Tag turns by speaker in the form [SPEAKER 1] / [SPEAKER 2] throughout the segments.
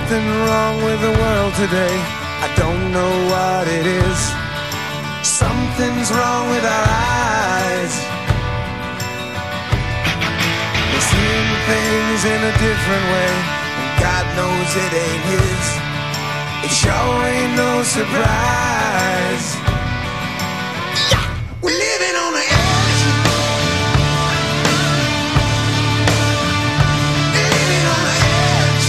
[SPEAKER 1] something wrong with the world today. I don't know what it is. Something's wrong with our eyes. We're seeing things in a different way, and God knows it ain't his. It sure ain't no surprise. Yeah! We're living on the edge. Living on the edge.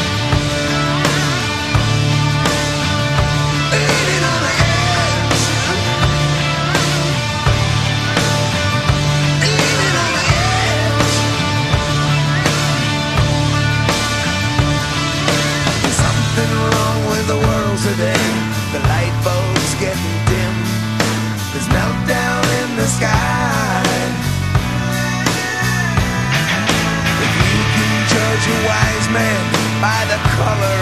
[SPEAKER 1] Living on the edge. Living on the edge. There's something wrong with the world today. The light bulb's getting dim. There's meltdown in the sky. If you can judge a wise man by the color